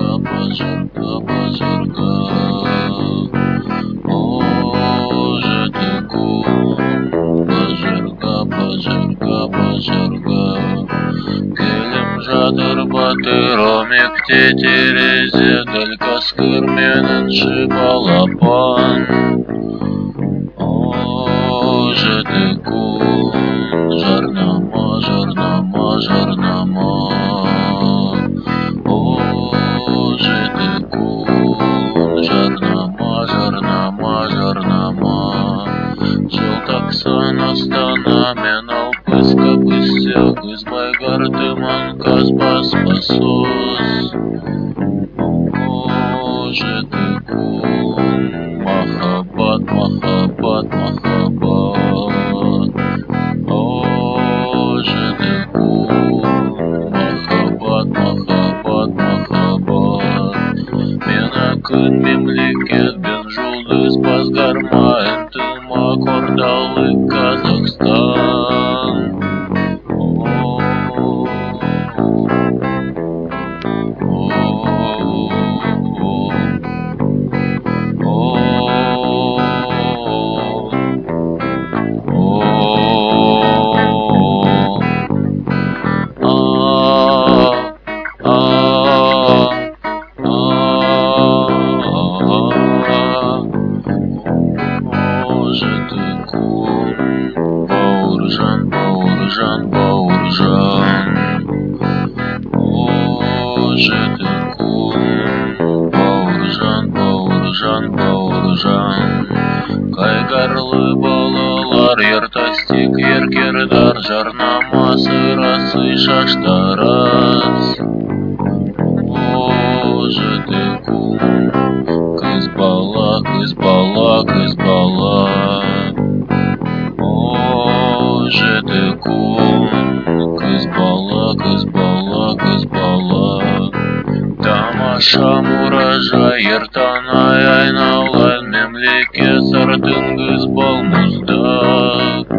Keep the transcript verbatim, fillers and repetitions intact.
пожарка, пожарка. О, жетекум, пожарка, пожарка, пожарка. Келем жатыр батыромик тетерезе, дәл каскыр менен шибалапан. О, жетекум, жарнама, жарнама, жарнама. О, жетекум, жарнама, жарнама, жарнама. Жылтаксан астана мен алпыска пысся, кызбай гартыман казбас басос. О, жетекум, махаббат, махаббат, махаббат. О, жетекум, махаббат, махаббат, махаббат. Мен акын мемлекет бен жулдыз базгармайын, тылма кордалы Казахстан. О, жетекум, бауыржан, бауыржан, бауыржан. О, жетекум, бауыржан, бауыржан, бауыржан. Кайгарлы балалар ертастик еркердар, жарнама сырасы шаштарас. О, жетекум, кыз бала, кыз бала, кыз бала. О, жетекум, кыз бала, кыз бала, кыз бала. Тамаша муражай ертанай айналайын, мемлекет сыртын кыз балмузда.